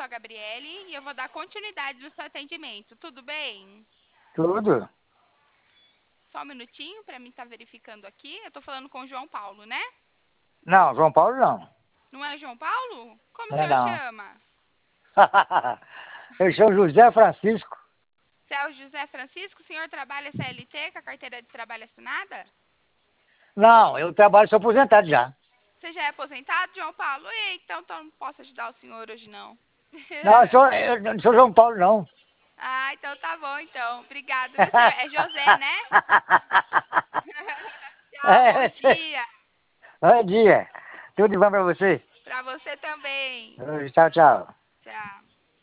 sou a Gabriele e eu vou dar continuidade no seu atendimento. Tudo bem? Tudo? Só um minutinho para mim estar verificando aqui. Eu tô falando com o João Paulo, né? Não, João Paulo não. Não é o João Paulo? Como o Não é senhor não. chama? Eu sou José Francisco. Você é o José Francisco? O senhor trabalha CLT com a carteira de trabalho assinada? Não, eu trabalho, sou aposentado já. Você já é aposentado, João Paulo? Eita, então não posso ajudar o senhor hoje não. Não, eu não sou João Paulo não. Ah, então tá bom então. Obrigado, viu, senhor? É José, né? Tchau, bom É, dia. bom dia. Tudo de bom pra você? Pra você também. Tchau, tchau.